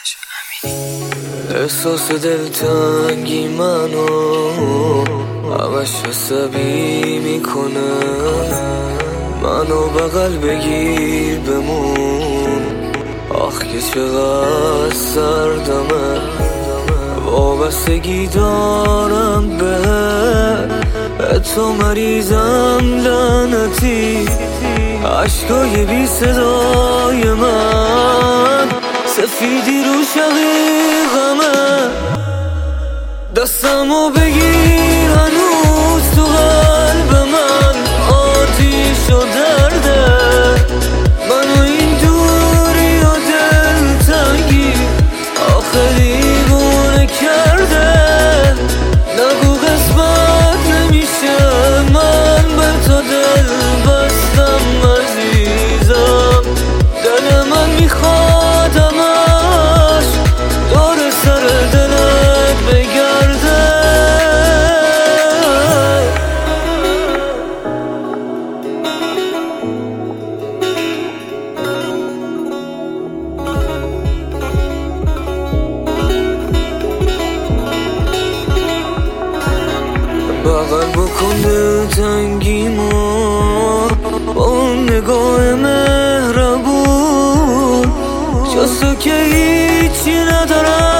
احساس دلتنگی منو همش عصبی میکنه، منو بغل بگیر بمون، آخ که چقدر سردمه، وابستگی دارم به تو مریضم لعنتی، عشقای بی صدای من سفیدی رو شقیقمه، دستمو بگیر هنوز تو قلب من آتیش و درده، منو این دوری و دلتنگی آخه دیوونه کرده، نگو قسمت نمیشه من به تو دل بستم عزیزم، دل من میخواد همش دور سر دلت بگرده. بغل بکن دلتنگیمو با اون نگاه مهربون، جز تو که هیچی ندارم